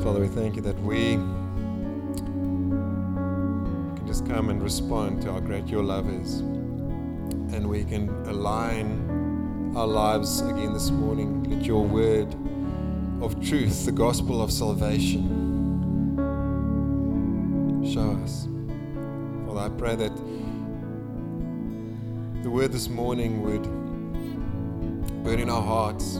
Father, we thank you that we can just come and respond to how great your love is. And we can align our lives again this morning. Let your word of truth, the gospel of salvation, show us. Father, I pray that the word this morning would burn in our hearts,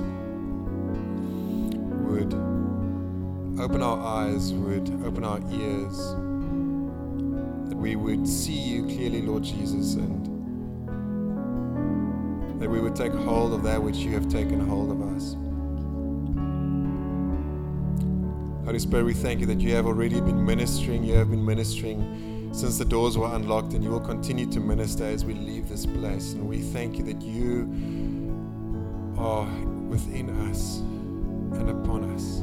would open our eyes, would open our ears, that we would see you clearly, Lord Jesus, and that we would take hold of that which you have taken hold of us. Holy Spirit, we thank you that you have already been ministering. You have been ministering since the doors were unlocked, and you will continue to minister as we leave this place. And we thank you that you are within us and upon us,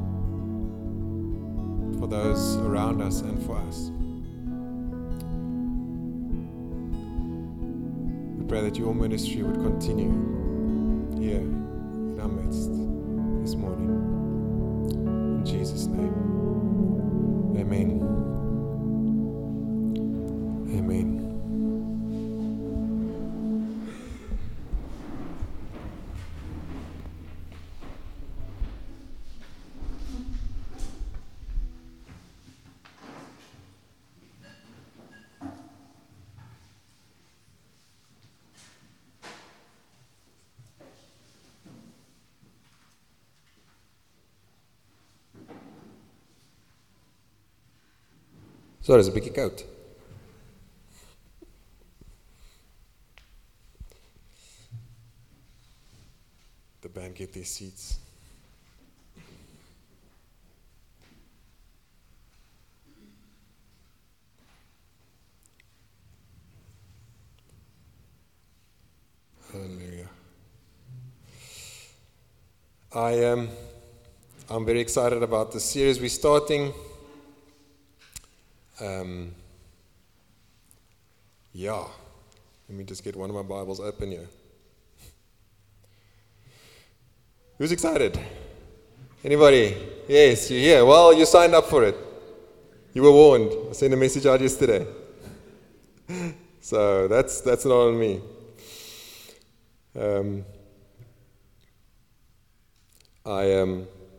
for those around us and for us. We pray that your ministry would continue here in our midst this morning. In Jesus' name, amen. Amen. So, dis 'n bietjie koud. The band get their seats. Hallelujah. I'm very excited about the series we're starting. Let me just get one of my Bibles open here. Who's excited? Anybody? Yes, you're here. Well, you signed up for it. You were warned. I sent a message out yesterday. So that's not on me. I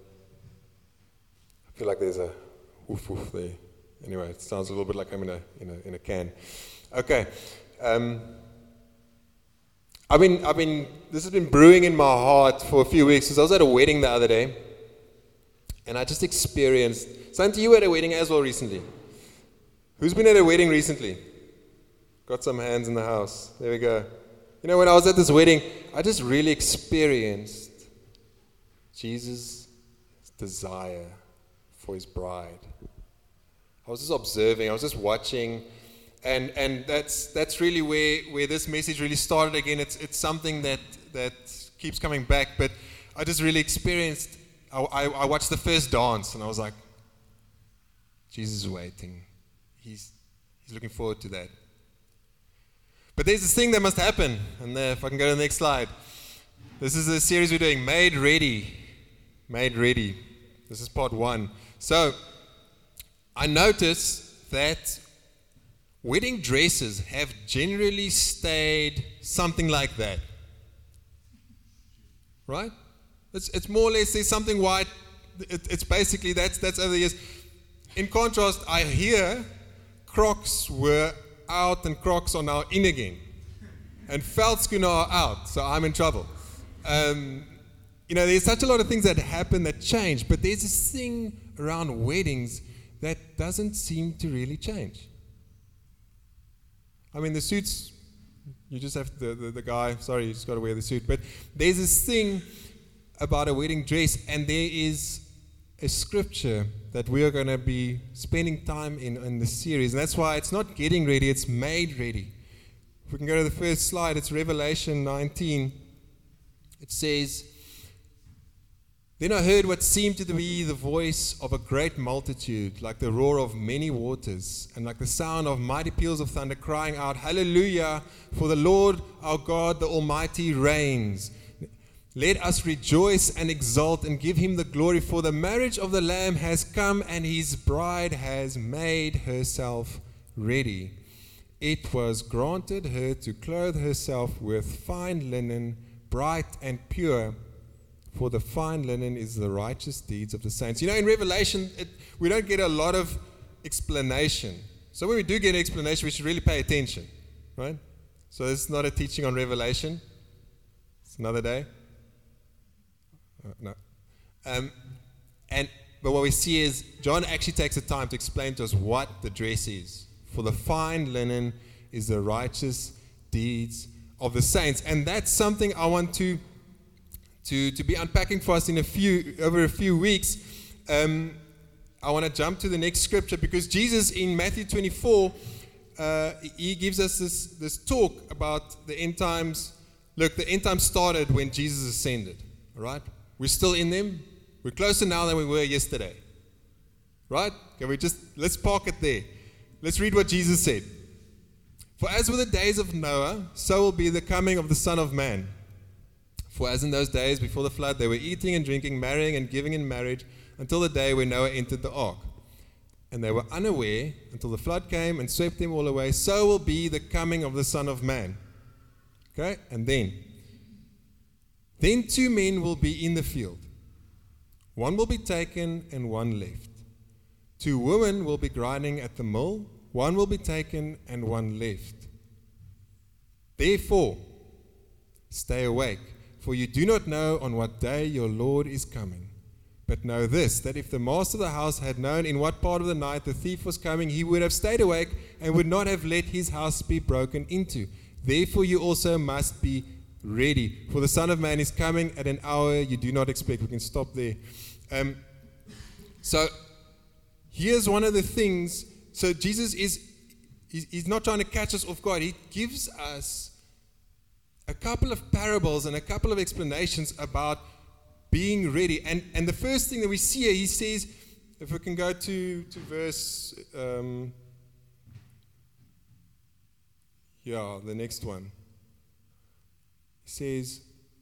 feel like there's a woof woof there. Anyway, it sounds a little bit like I'm in a can. Okay. This has been brewing in my heart for a few weeks, because I was at a wedding the other day, and I just experienced. Santi, you were at a wedding as well recently. Who's been at a wedding recently? Got some hands in the house. There we go. You know, when I was at this wedding, I just really experienced Jesus' desire for his bride. I was just observing, I was just watching, and that's really where this message really started again. It's something that keeps coming back, but I just really experienced, I watched the first dance, and I was like, Jesus is waiting. He's looking forward to that. But there's this thing that must happen, and if I can go to the next slide. This is a series we're doing, Made Ready. Made Ready. This is part 1. So, I notice that wedding dresses have generally stayed something like that. Right? It's more or less, there's something white. It's basically, that's over the years. In contrast, I hear Crocs were out and Crocs are now in again. And Veldskoene are out, so I'm in trouble. There's such a lot of things that happen that change, but there's this thing around weddings that doesn't seem to really change. I mean, the suits, you just have the guy, sorry, you just got to wear the suit. But there's this thing about a wedding dress, and there is a scripture that we are going to be spending time in this series. And that's why it's not getting ready, it's made ready. If we can go to the first slide, it's Revelation 19. It says, "Then I heard what seemed to be the voice of a great multitude, like the roar of many waters, and like the sound of mighty peals of thunder, crying out, 'Hallelujah, for the Lord our God, the Almighty, reigns. Let us rejoice and exult and give him the glory, for the marriage of the Lamb has come, and his bride has made herself ready. It was granted her to clothe herself with fine linen, bright and pure, for the fine linen is the righteous deeds of the saints. You know, in Revelation, we don't get a lot of explanation. So when we do get an explanation, we should really pay attention, right? So this is not a teaching on Revelation. It's another day. No. But what we see is John actually takes the time to explain to us what the dress is. For the fine linen is the righteous deeds of the saints. And that's something I want to be unpacking for us over a few weeks. I want to jump to the next scripture because Jesus in Matthew 24, he gives us this talk about the end times. Look, the end times started when Jesus ascended, all right? We're still in them. We're closer now than we were yesterday. Right? Let's park it there. Let's read what Jesus said. For as were the days of Noah, so will be the coming of the Son of Man. For as in those days before the flood, they were eating and drinking, marrying and giving in marriage, until the day when Noah entered the ark. And they were unaware until the flood came and swept them all away. So will be the coming of the Son of Man. Okay? And then 2 men will be in the field. One will be taken and one left. 2 women will be grinding at the mill. One will be taken and one left. Therefore, stay awake, for you do not know on what day your Lord is coming. But know this, that if the master of the house had known in what part of the night the thief was coming, he would have stayed awake and would not have let his house be broken into. Therefore you also must be ready, for the Son of Man is coming at an hour you do not expect. We can stop there. So here's one of the things. So Jesus he's not trying to catch us off guard. He gives us a couple of parables and a couple of explanations about being ready. And the first thing that we see here, he says, if we can go to verse, the next one. He says,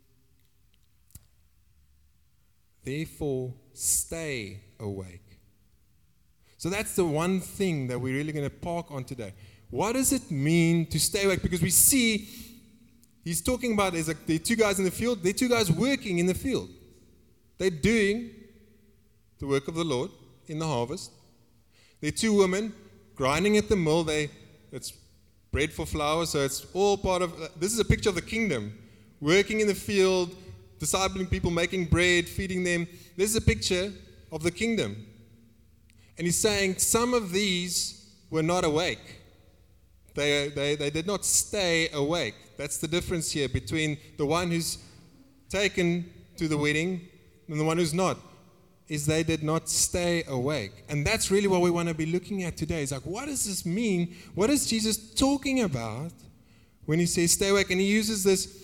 therefore, stay awake. So that's the one thing that we're really going to park on today. What does it mean to stay awake? Because we see, he's talking about, there are 2 guys in the field. There are 2 guys working in the field. They're doing the work of the Lord in the harvest. There are 2 women grinding at the mill. It's bread for flour, so it's all part of, this is a picture of the kingdom. Working in the field, discipling people, making bread, feeding them. This is a picture of the kingdom. And he's saying some of these were not awake. They did not stay awake. That's the difference here between the one who's taken to the wedding and the one who's not, is they did not stay awake. And that's really what we want to be looking at today. It's like, what does this mean? What is Jesus talking about when he says stay awake? And he uses this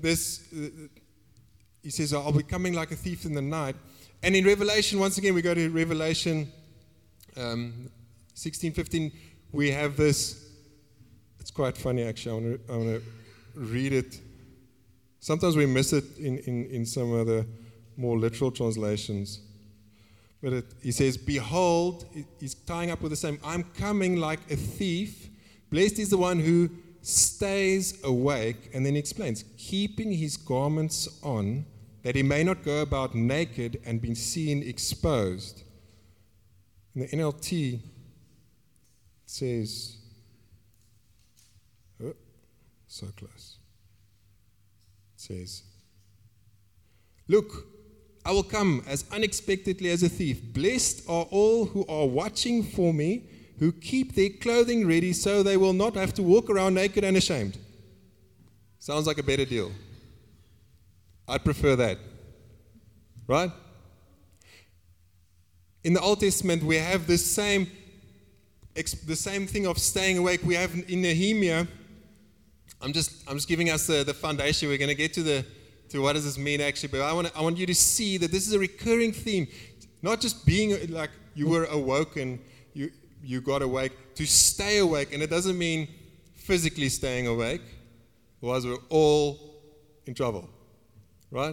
he says, I'll be coming like a thief in the night. And in Revelation, once again, we go to Revelation 16:15, we have this. It's quite funny, actually. I want to read it. Sometimes we miss it in some of the more literal translations. But he says, behold, he's tying up with the same, I'm coming like a thief. Blessed is the one who stays awake. And then he explains, keeping his garments on, that he may not go about naked and be seen exposed. In the NLT, it says, oh, so close. It says, look, I will come as unexpectedly as a thief. Blessed are all who are watching for me, who keep their clothing ready so they will not have to walk around naked and ashamed. Sounds like a better deal. I'd prefer that. Right? In the Old Testament, we have the same thing of staying awake. We have in Nehemiah. I'm just giving us the foundation. We're going to get to what does this mean actually. But I want you to see that this is a recurring theme. Not just being like you were awoken, you got awake. To stay awake, and it doesn't mean physically staying awake. Otherwise, we're all in trouble, right?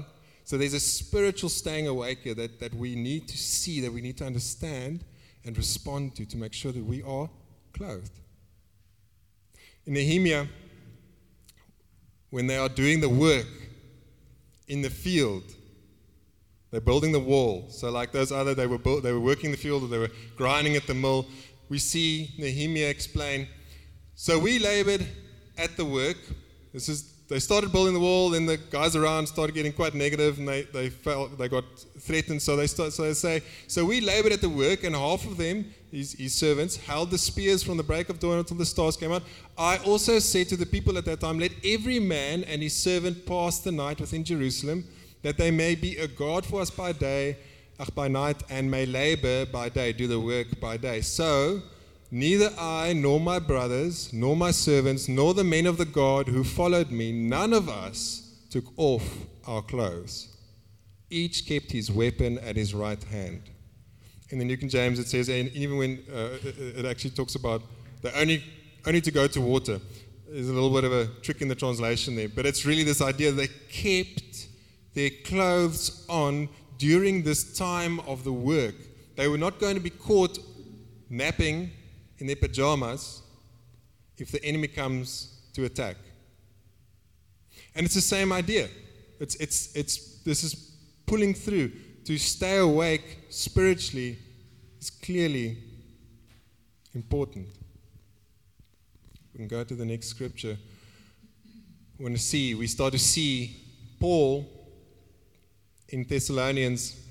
So there's a spiritual staying awake here that we need to see, that we need to understand and respond to make sure that we are clothed. In Nehemiah, when they are doing the work in the field, they're building the wall. So like those other, they were working the field, or they were grinding at the mill. We see Nehemiah explain, so we labored at the work. They started building the wall, then the guys around started getting quite negative, and they got threatened. So they say, so we labored at the work, and half of them, his servants, held the spears from the break of dawn until the stars came out. I also said to the people at that time, let every man and his servant pass the night within Jerusalem, that they may be a guard for us by night, and may labor by day, do the work by day. So neither I, nor my brothers, nor my servants, nor the men of the guard who followed me, none of us took off our clothes. Each kept his weapon at his right hand. In the New King James it says, and even when it actually talks about the only to go to water. There's a little bit of a trick in the translation there, but it's really this idea that they kept their clothes on during this time of the work. They were not going to be caught napping in their pajamas if the enemy comes to attack. And it's the same idea. This is pulling through. To stay awake spiritually is clearly important. We can go to the next scripture. We start to see Paul in Thessalonians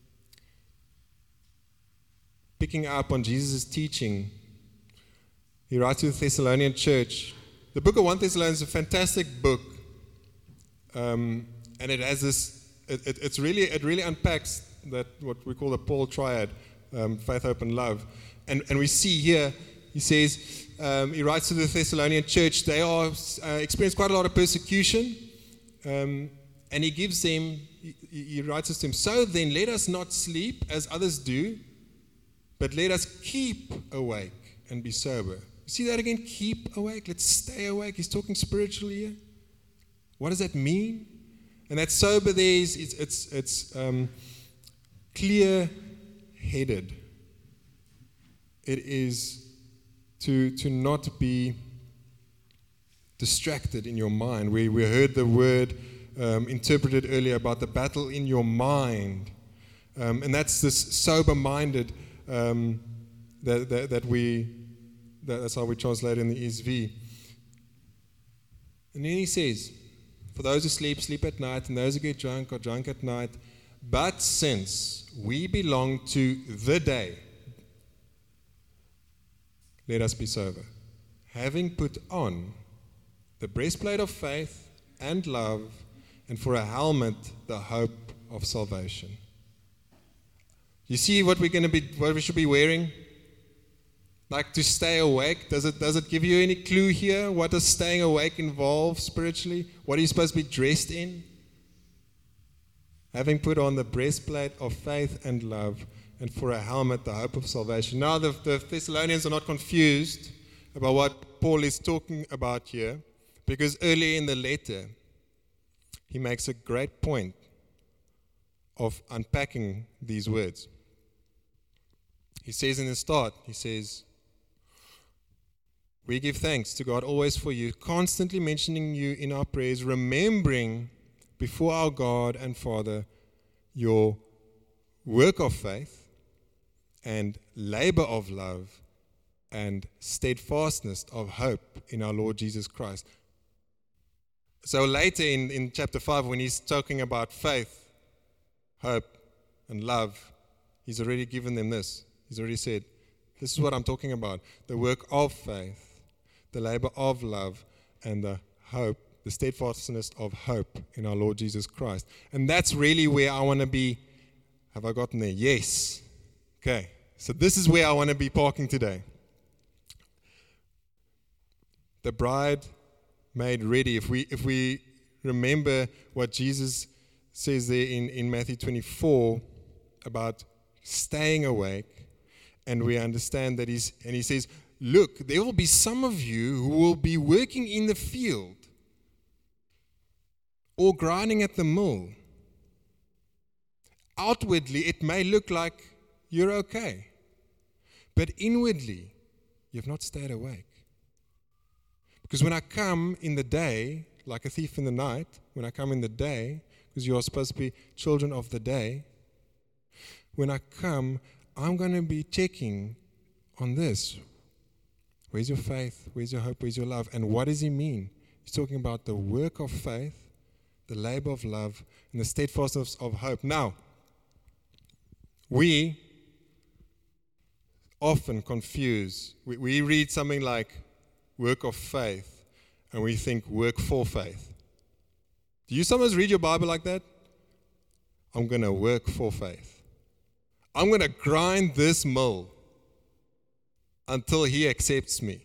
picking up on Jesus' teaching. He writes to the Thessalonian church. The book of 1 Thessalonians is a fantastic book, and it has this. It really unpacks that what we call the Paul triad: faith, hope, and love. And we see here, he says, he writes to the Thessalonian church. They are experienced quite a lot of persecution, and he gives them. He writes this to them. So then, let us not sleep as others do, but let us keep awake and be sober. You see that again? Keep awake. Let's stay awake. He's talking spiritually here. What does that mean? And that sober there is it's clear-headed. It is to not be distracted in your mind. We heard the word interpreted earlier about the battle in your mind, and that's this sober-minded that's how we translate it in the ESV. And then he says, for those who sleep at night, and those who get drunk are drunk at night. But since we belong to the day, let us be sober, having put on the breastplate of faith and love, and for a helmet, the hope of salvation. You see what we should be wearing? Like to stay awake. Does it give you any clue here? What does staying awake involve spiritually? What are you supposed to be dressed in? Having put on the breastplate of faith and love, and for a helmet, the hope of salvation. Now the Thessalonians are not confused about what Paul is talking about here, because earlier in the letter, he makes a great point of unpacking these words. He says in the start, he says, we give thanks to God always for you, constantly mentioning you in our prayers, remembering before our God and Father your work of faith and labor of love and steadfastness of hope in our Lord Jesus Christ. So later in chapter 5, when he's talking about faith, hope, and love, he's already given them this. He's already said, this is what I'm talking about. The work of faith, the labor of love, and the hope, the steadfastness of hope in our Lord Jesus Christ. And that's really where I want to be. Have I gotten there? Yes. Okay. So this is where I want to be parking today. The bride made ready. If we remember what Jesus says there in Matthew 24 about staying awake, and we understand that he says, look, there will be some of you who will be working in the field or grinding at the mill, Outwardly, it may look like you're okay. But inwardly, you've not stayed awake. Because when I come in the day, like a thief in the night, when I come in the day, because you are supposed to be children of the day, when I come, I'm going to be checking on this. Where's your faith? Where's your hope? Where's your love? And what does he mean? He's talking about the work of faith, the labor of love, and the steadfastness of hope. Now, we often confuse. We read something like work of faith, and we think work for faith. Do you sometimes read your Bible like that? I'm going to work for faith. I'm going to grind this mill until he accepts me.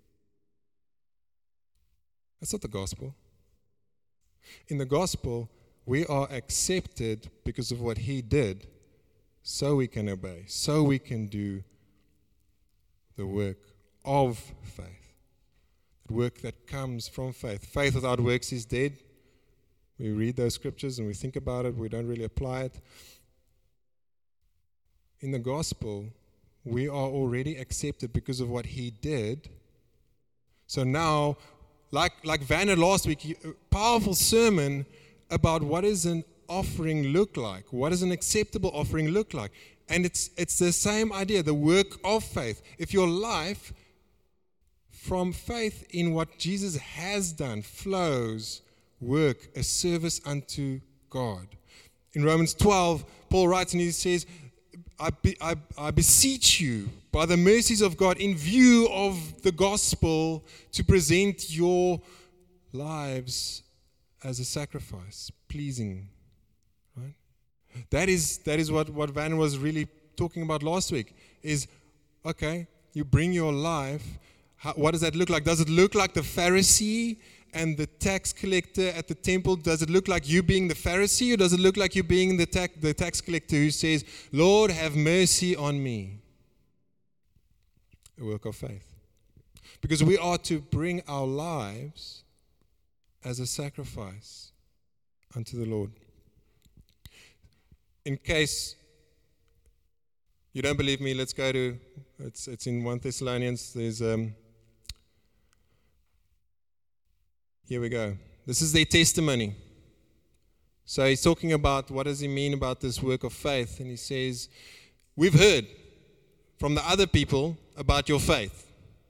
That's not the gospel. In the gospel, we are accepted because of what he did, so we can obey, so we can do the work of faith. The work that comes from faith. Faith without works is dead. We read those scriptures and we think about it, we don't really apply it. In the gospel, we are already accepted because of what he did. So now, like Vanna last week, a powerful sermon about what does an offering look like? What does an acceptable offering look like? And it's the same idea, the work of faith. If your life from faith in what Jesus has done flows work, a service unto God. In Romans 12, Paul writes and he says, I beseech you, by the mercies of God, in view of the gospel, to present your lives as a sacrifice, pleasing. Right? That is what Van was really talking about last week, is, okay, you bring your life, what does that look like? Does it look like the Pharisee and the tax collector at the temple? Does it look like you being the Pharisee, or does it look like you being the tax collector who says, Lord, have mercy on me? A work of faith. Because we are to bring our lives as a sacrifice unto the Lord. In case you don't believe me, let's go to, it's in 1 Thessalonians, there's here we go. This is their testimony. So he's talking about what does he mean about this work of faith. And he says, we've heard from the other people about your faith.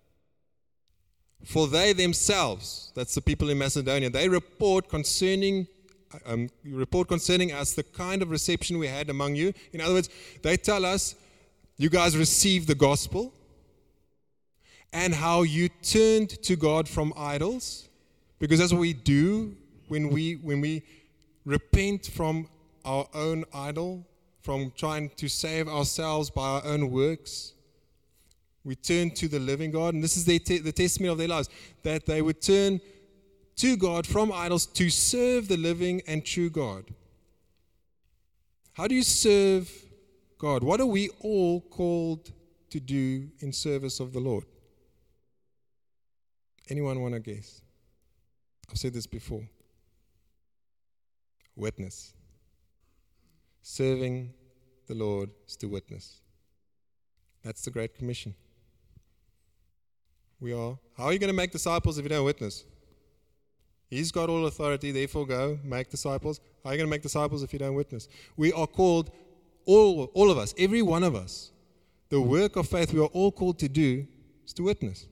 For they themselves, that's the people in Macedonia, they report concerning us the kind of reception we had among you. In other words, they tell us, you guys received the gospel and how you turned to God from idols. Because that's what we do when we repent from our own idol, from trying to save ourselves by our own works. We turn to the living God, and this is the testimony of their lives, that they would turn to God from idols to serve the living and true God. How do you serve God? What are we all called to do in service of the Lord? Anyone want to guess? I've said this before. Witness. Serving the Lord is to witness. That's the Great Commission. How are you going to make disciples if you don't witness? He's got all authority, therefore go, make disciples. How are you going to make disciples if you don't witness? We are called, all of us, every one of us, the work of faith we are all called to do is to witness.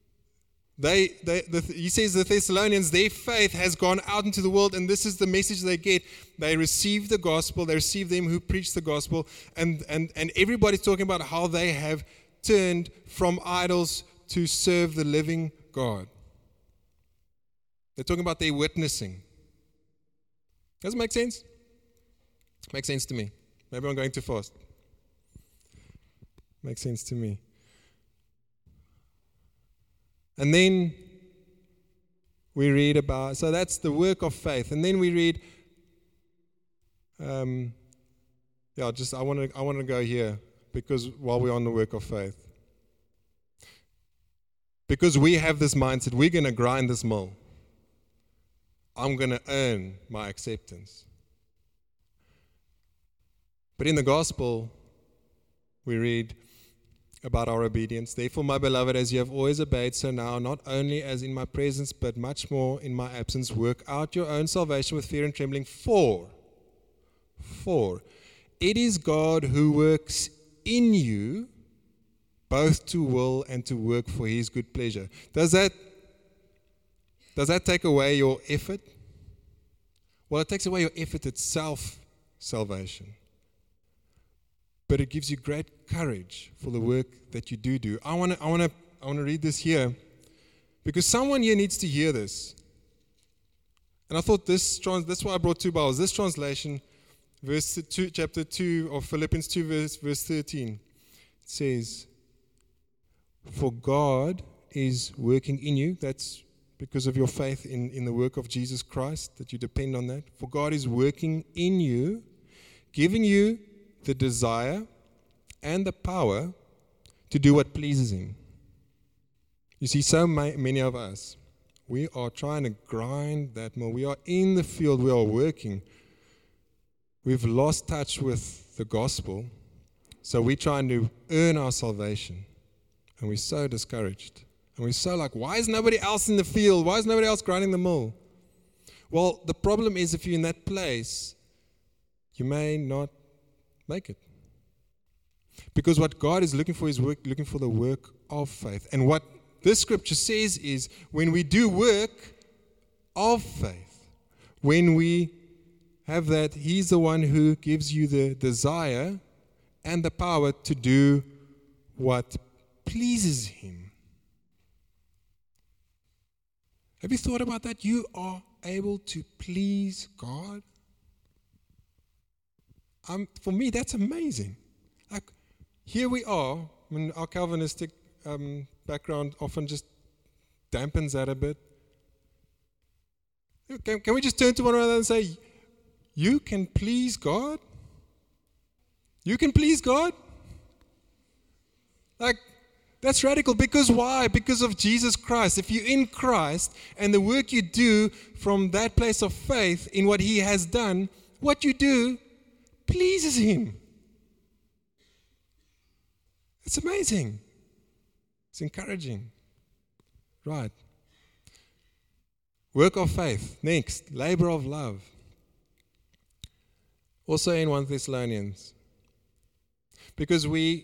He says the Thessalonians, their faith has gone out into the world, and this is the message they get. They receive the gospel, they receive them who preach the gospel, and everybody's talking about how they have turned from idols to serve the living God. They're talking about their witnessing. Does it make sense? Makes sense to me. Maybe I'm going too fast. Makes sense to me. And then we read about, so that's the work of faith. And then we read, I want to go here because while we're on the work of faith. Because we have this mindset, we're going to grind this mill. I'm going to earn my acceptance. But in the gospel, we read about our obedience. Therefore, my beloved, as you have always obeyed, so now, not only as in my presence, but much more in my absence, work out your own salvation with fear and trembling. For it is God who works in you, both to will and to work for his good pleasure. Does that take away your effort? Well, it takes away your effort at self-salvation. But it gives you great courage for the work that you do. I want to read this here because someone here needs to hear this. And I thought that's why I brought two Bibles. This translation, chapter 2 of Philippians 2, verse 13, it says, "For God is working in you." That's because of your faith in the work of Jesus Christ, that you depend on that. "For God is working in you, giving you the desire and the power to do what pleases him." You see, so many of us, we are trying to grind that more. We are in the field, we are working. We've lost touch with the gospel, so we're trying to earn our salvation. And we're so discouraged. And we're so like, why is nobody else in the field? Why is nobody else grinding the mill? Well, the problem is if you're in that place, you may not make it. Because what God is looking for is looking for the work of faith. And what this scripture says is when we do work of faith, when we have that, he's the one who gives you the desire and the power to do what pleases him. Have you thought about that? You are able to please God. For me, that's amazing. Like, here we are. I mean, our Calvinistic background often just dampens that a bit. Can we just turn to one another and say, you can please God? You can please God? Like, that's radical. Because why? Because of Jesus Christ. If you're in Christ and the work you do from that place of faith in what he has done, what you do pleases him. It's amazing. It's encouraging. Right. Work of faith. Next, labor of love. Also in 1 Thessalonians. Because we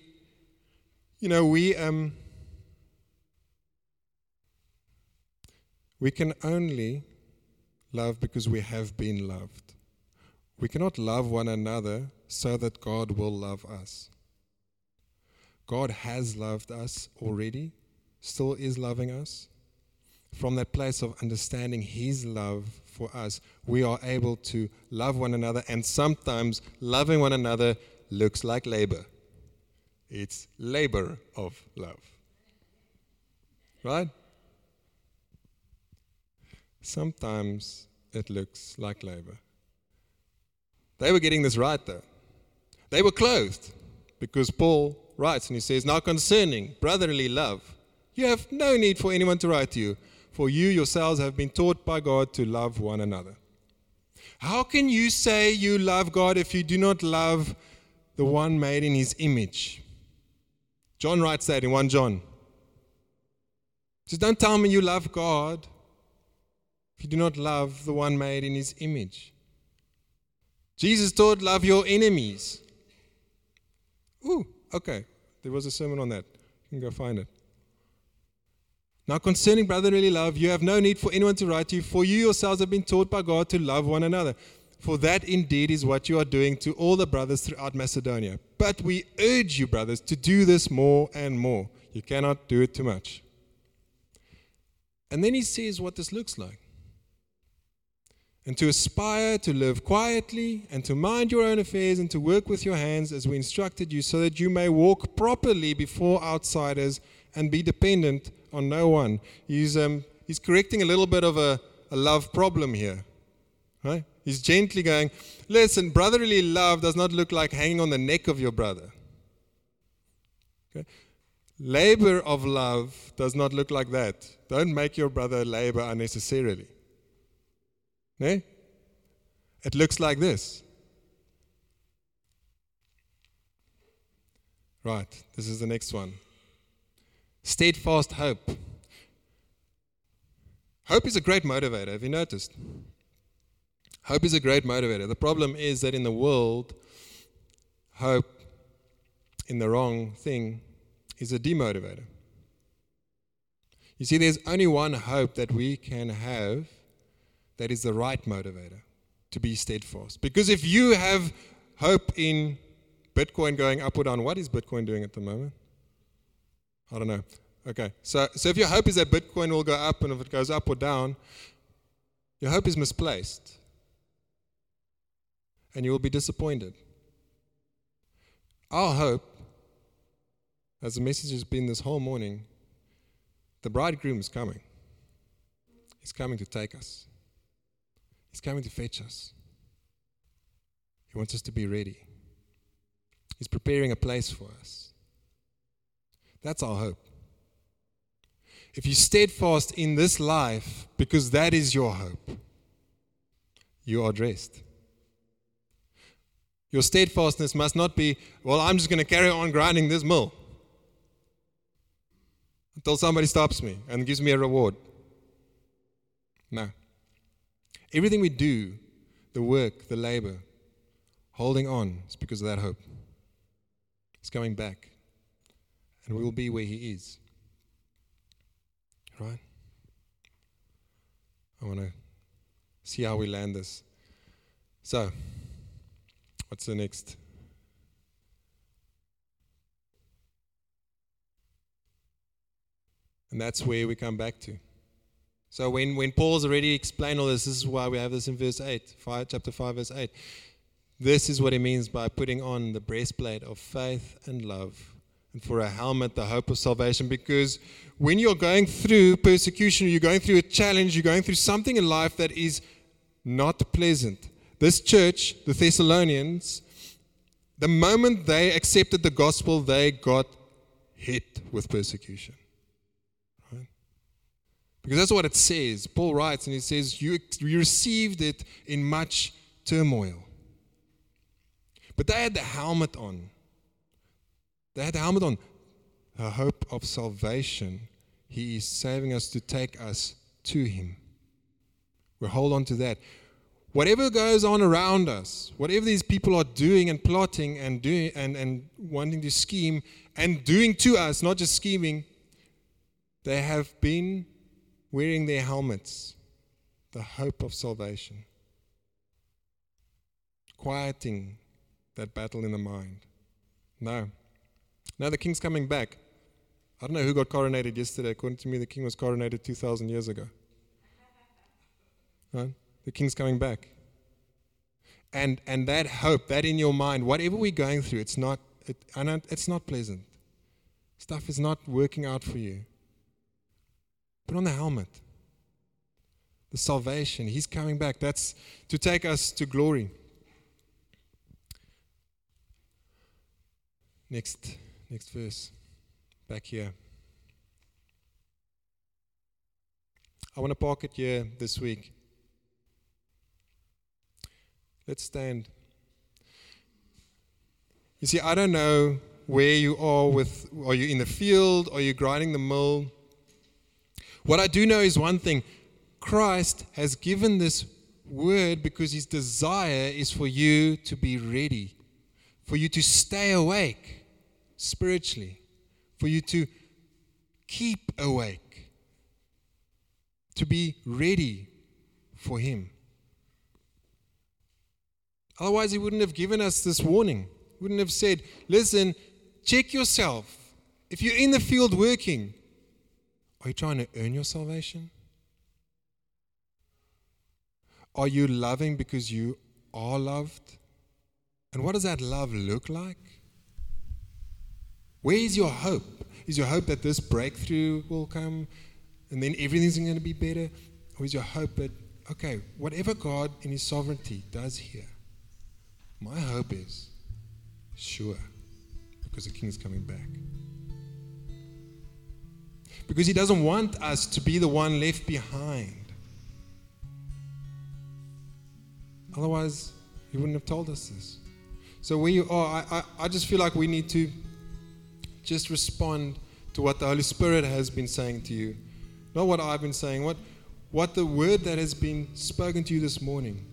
can only love because we have been loved. We cannot love one another so that God will love us. God has loved us already, still is loving us. From that place of understanding his love for us, we are able to love one another, and sometimes loving one another looks like labor. It's labor of love. Right? Sometimes it looks like labor. They were getting this right though. They were clothed because Paul writes and he says, "Now concerning brotherly love, you have no need for anyone to write to you, for you yourselves have been taught by God to love one another." How can you say you love God if you do not love the one made in his image? John writes that in 1 John. He says, don't tell me you love God if you do not love the one made in his image. Jesus taught, love your enemies. Ooh, okay. There was a sermon on that. You can go find it. Now concerning brotherly love, you have no need for anyone to write to you, for you yourselves have been taught by God to love one another. For that indeed is what you are doing to all the brothers throughout Macedonia. But we urge you, brothers, to do this more and more. You cannot do it too much. And then he says what this looks like. And to aspire to live quietly and to mind your own affairs and to work with your hands as we instructed you, so that you may walk properly before outsiders and be dependent on no one. He's correcting a little bit of a love problem here. Right? He's gently going, listen, brotherly love does not look like hanging on the neck of your brother. Okay? Labor of love does not look like that. Don't make your brother labor unnecessarily. Okay? It looks like this. Right, this is the next one. Steadfast hope. Hope is a great motivator, have you noticed? Hope is a great motivator. The problem is that in the world, hope in the wrong thing is a demotivator. You see, there's only one hope that we can have that is the right motivator, to be steadfast. Because if you have hope in Bitcoin going up or down, what is Bitcoin doing at the moment? I don't know. Okay, so if your hope is that Bitcoin will go up, and if it goes up or down, your hope is misplaced. And you will be disappointed. Our hope, as the message has been this whole morning, the bridegroom is coming. He's coming to take us. He's coming to fetch us. He wants us to be ready. He's preparing a place for us. That's our hope. If you're steadfast in this life, because that is your hope, you are dressed. Your steadfastness must not be, well, I'm just going to carry on grinding this mill until somebody stops me and gives me a reward. No. Everything we do, the work, the labor, holding on, is because of that hope. He's coming back, and we will be where He is. Right? I want to see how we land this. So, what's the next? And that's where we come back to. So when Paul's already explained all this is why we have this in verse 8, chapter 5, verse 8. This is what he means by putting on the breastplate of faith and love, and for a helmet, the hope of salvation. Because when you're going through persecution, you're going through a challenge, you're going through something in life that is not pleasant. This church, the Thessalonians, the moment they accepted the gospel, they got hit with persecution. Right? Because that's what it says. Paul writes and he says, you received it in much turmoil. But they had the helmet on. They had the helmet on. A hope of salvation. He is saving us to take us to Him. We hold on to that. Whatever goes on around us, whatever these people are doing and plotting and doing and wanting to scheme and doing to us, not just scheming, they have been wearing their helmets. The hope of salvation. Quieting that battle in the mind. No. Now the king's coming back. I don't know who got coronated yesterday. According to me, the king was coronated 2,000 years ago. Right? The king's coming back. And that hope, that in your mind, whatever we're going through, it's not pleasant. Stuff is not working out for you. Put on the helmet. The salvation. He's coming back. That's to take us to glory. Next verse, back here. I want to park it here this week. Let's stand. You see, I don't know where you are are you in the field? Are you grinding the mill? What I do know is one thing. Christ has given this word because His desire is for you to be ready, for you to stay awake spiritually, for you to keep awake, to be ready for Him. Otherwise, He wouldn't have given us this warning. He wouldn't have said, listen, check yourself. If you're in the field working, are you trying to earn your salvation? Are you loving because you are loved? And what does that love look like? Where is your hope? Is your hope that this breakthrough will come and then everything's going to be better? Or is your hope that, okay, whatever God in His sovereignty does here, my hope is sure, because the King is coming back. Because He doesn't want us to be the one left behind. Otherwise, He wouldn't have told us this. So where you are, I just feel like we need to just respond to what the Holy Spirit has been saying to you. Not what I've been saying, what the word that has been spoken to you this morning,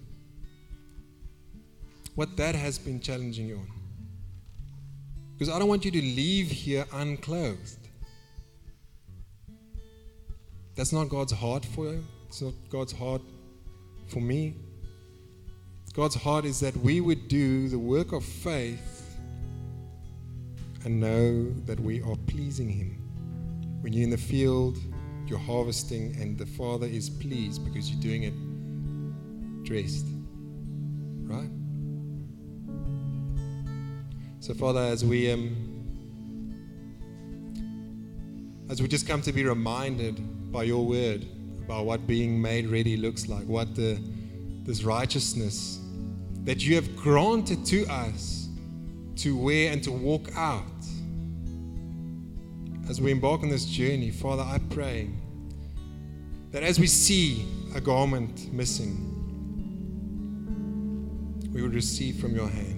what that has been challenging you on. Because I don't want you to leave here unclothed. That's not God's heart for you. It's not God's heart for me. God's heart is that we would do the work of faith and know that we are pleasing Him. When you're in the field, you're harvesting, and the Father is pleased because you're doing it dressed. Right? So, Father, as we just come to be reminded by your word about what being made ready looks like, what this righteousness that you have granted to us to wear and to walk out. As we embark on this journey, Father, I pray that as we see a garment missing, we would receive from your hand.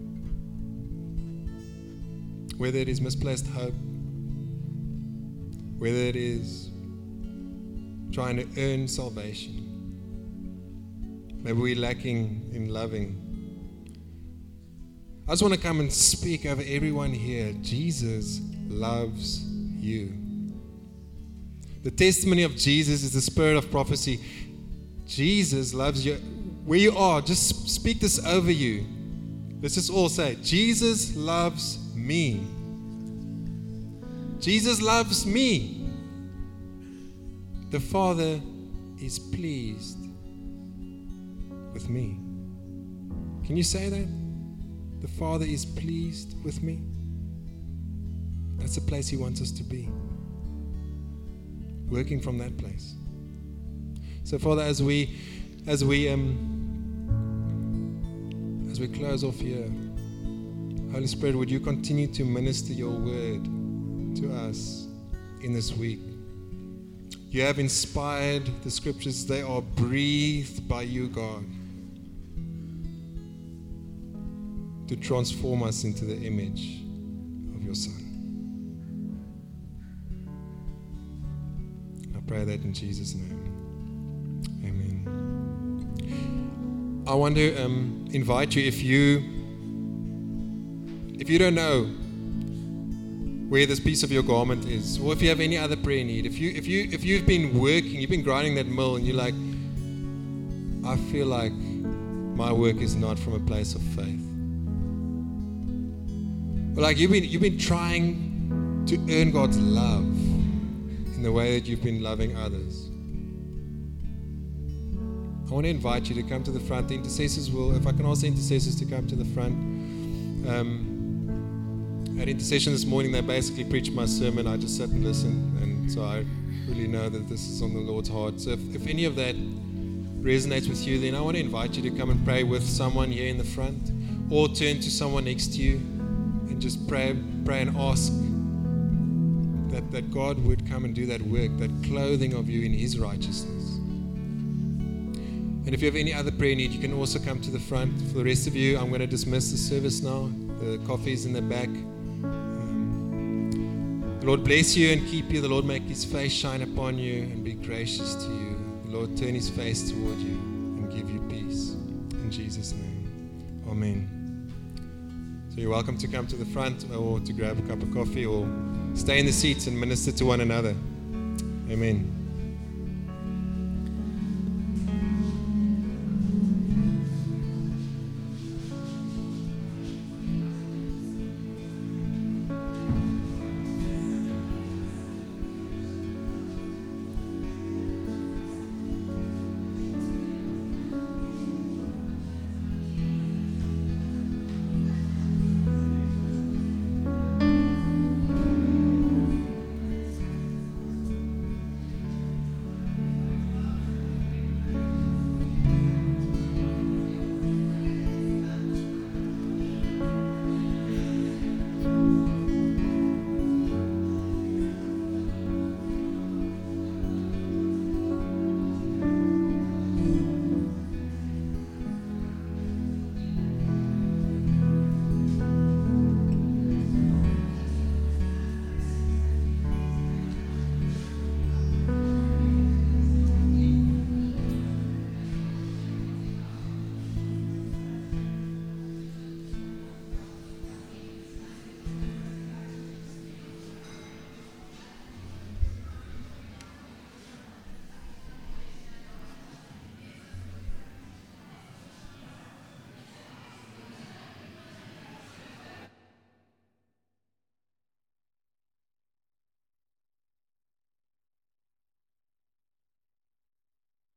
Whether it is misplaced hope, whether it is trying to earn salvation, maybe we're lacking in loving. I just want to come and speak over everyone here. Jesus loves you. The testimony of Jesus is the spirit of prophecy. Jesus loves you. Where you are, just speak this over you. Let's just all say, Jesus loves me. Jesus loves me. The Father is pleased with me. Can you say that? The Father is pleased with me. That's the place He wants us to be. Working from that place. So, Father, as we close off here, Holy Spirit, would you continue to minister your word to us in this week? You have inspired the scriptures. They are breathed by you, God, to transform us into the image of your Son. I pray that in Jesus' name. Amen. I want to invite you, if you don't know where this piece of your garment is, or if you have any other prayer need, if you've been working, you've been grinding that mill, and you're like, I feel like my work is not from a place of faith. Or like you've been trying to earn God's love in the way that you've been loving others. I want to invite you to come to the front. The intercessors will, if I can ask the intercessors to come to the front. At intercession this morning, they basically preached my sermon. I just sat and listened, and so I really know that this is on the Lord's heart. So if any of that resonates with you, then I want to invite you to come and pray with someone here in the front, or turn to someone next to you and just pray and ask that God would come and do that work, that clothing of you in His righteousness. And if you have any other prayer need, you can also come to the front. For the rest of you, I'm going to dismiss the service now. The coffee is in the back. The Lord bless you and keep you. The Lord make His face shine upon you and be gracious to you. The Lord turn His face toward you and give you peace. In Jesus' name. Amen. So you're welcome to come to the front or to grab a cup of coffee or stay in the seats and minister to one another. Amen.